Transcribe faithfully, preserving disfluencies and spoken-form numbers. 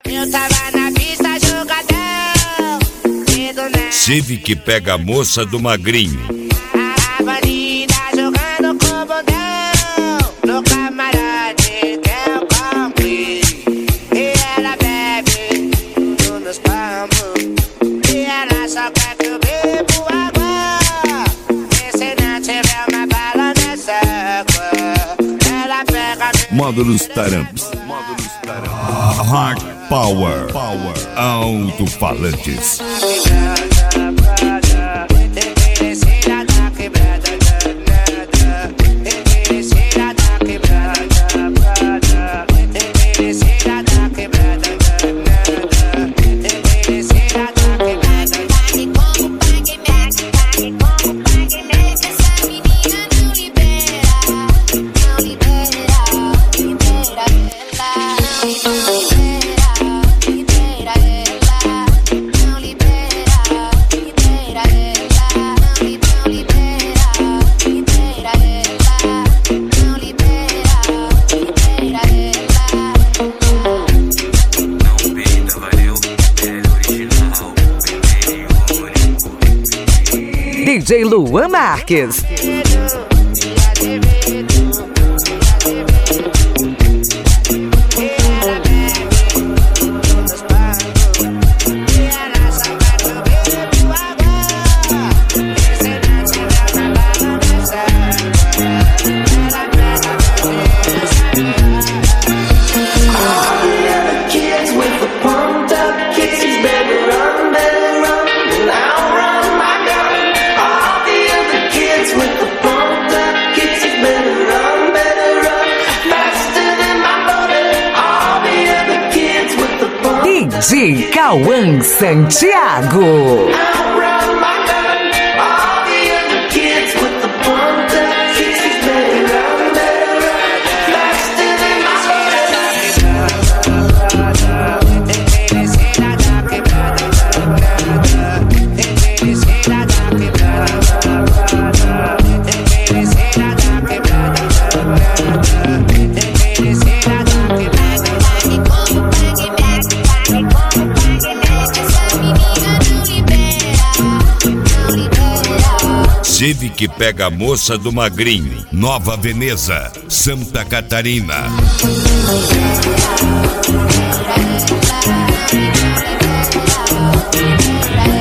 Eu tava na pista jogadão. Civi que pega a moça do magrinho. A banida jogando com bundão. No camarote que eu comprei. E ela bebe tudo nos palmos. E ela só quer que eu bebo água. E se não tiver uma bala nessa água, ela pega. Módulos Taramps. Módulos Taramps. Hard Power. Power. Alto-falantes. D J Luan Marques. D J Cauã Santiago. Civi que pega a moça do magrinho. Nova Veneza, Santa Catarina. Bye.